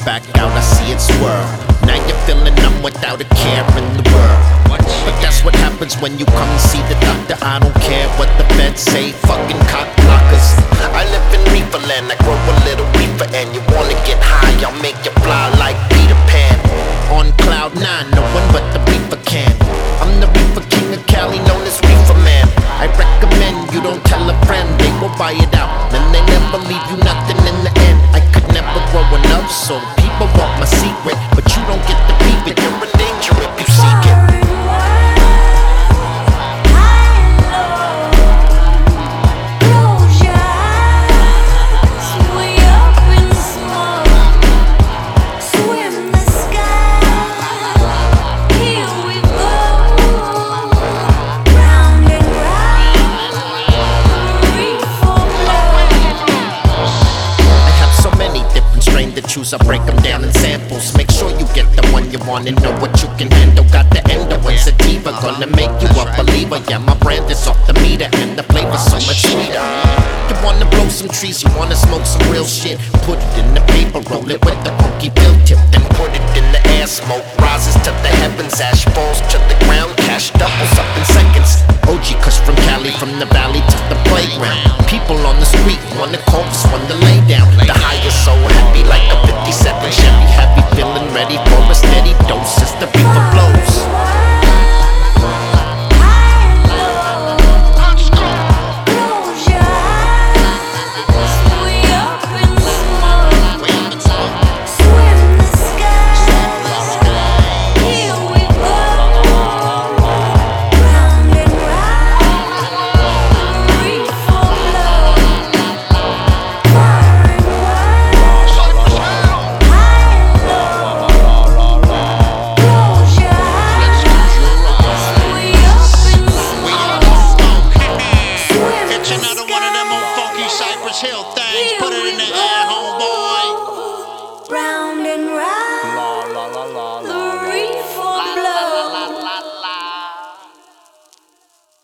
back out, I see it swirl. Now you're feeling numb without a care in the world. But that's what happens when you come and see the doctor. I don't care what the feds say, fucking cock blockers. I live in reefer land, I grow a little reefer. And you wanna get high, I'll make you fly like Peter Pan. On cloud 9, no one but the reefer can. I'm the reefer king of Cali, known as Reefer Man. I recommend you don't tell a friend, they will buy it out. Then they never leave you nothing in the end. I could never grow enough, so people want my secret. But you don't get to peep it, you're in danger if you seek it. I break them down in samples. Make sure you get the one you want and know what you can handle. Got the endo and sativa, gonna make you a believer. Yeah, my brand is off the meter and the flavor's so much sweeter. You wanna blow some trees, you wanna smoke some real shit. Put it in the paper, roll it with the pokey bill tip. Then put it in the air, smoke rises to the heavens. Ash falls to the ground, cash doubles up in seconds. OG Kush from Cali, from the valley to the playground. People on the street wanna corpse, one to lay down. The high is so happy like a 57 Chevy. Happy, feeling ready for a steady dose as the reefer blows. Hill things, put it in the air.